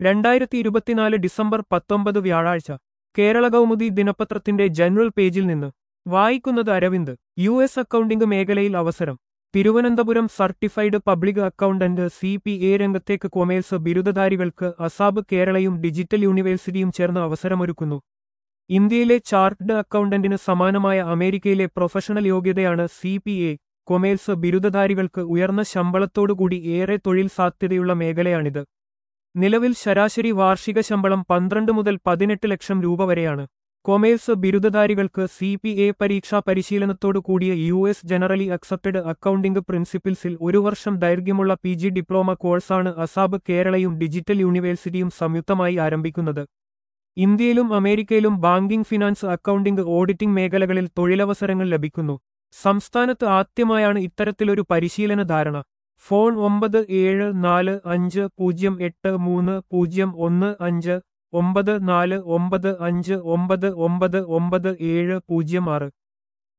2024 December 19 വ്യാഴാഴ്ച കേരള കൗമുദി ദിനപത്രത്തിന്റെ general പേജിൽ നിന്ന് വായിക്കുന്നത് അരവിന്ദ്. US അക്കൗണ്ടിംഗ് മേഖലയിൽ അവസരം. Thiruvananthapuram certified public accountant CPA രംഗത്തേക്ക് കൊമേഴ്സ് ബിരുദധാരികൾക്ക് അസാബ് കേരളയും ഡിജിറ്റൽ യൂണിവേഴ്സിറ്റിയും ചേർന്ന് അവസരമൊരുക്കുന്നു. ഇന്ത്യയിലെ ചാർട്ടേഡ് അക്കൗണ്ടന്റിന് സമാനമായ അമേരിക്കയിലെ പ്രൊഫഷണൽ യോഗ്യതയാണ് CPA. കൊമേഴ്സ് ബിരുദധാരികൾക്ക് ഉയർന്ന ശമ്പളത്തോടുകൂടി ഏറെ തൊഴിൽ സാധ്യതയുള്ള മേഖലയാണിത്. നിലവിൽ ശരാശരി വാർഷിക ശമ്പളം 12 മുതൽ 18 ലക്ഷം രൂപ വരെയാണ്. കൊമേഴ്സ് ബിരുദധാരികൾക്ക് CPA പരീക്ഷാ പരിശീലനത്തോടു കൂടിയ US ജനറലി അക്സെപ്റ്റഡ് അക്കൗണ്ടിംഗ് പ്രിൻസിപ്പിൾസിൽ 1 വർഷം ദൈർഘ്യമുള്ള PG ഡിപ്ലോമ കോഴ്സാണ് അസാബ് കേരളയും ഡിജിറ്റൽ യൂണിവേഴ്സിറ്റിയും സംയുക്തമായി ആരംഭിക്കുന്നത്. ഇന്ത്യയിലും അമേരിക്കയിലും ബാങ്കിംഗ്, ഫിനാൻസ്, അക്കൗണ്ടിംഗ്, ഓഡിറ്റിംഗ് മേഖലകളിൽ തൊഴിലവസരങ്ങൾ ലഭിക്കുന്നു. സംസ്ഥാനത്ത് ആദ്യമായാണ് ഇത്തരത്തിലൊരു പരിശീലന ധാരണ. ഫോൺ 974083015946.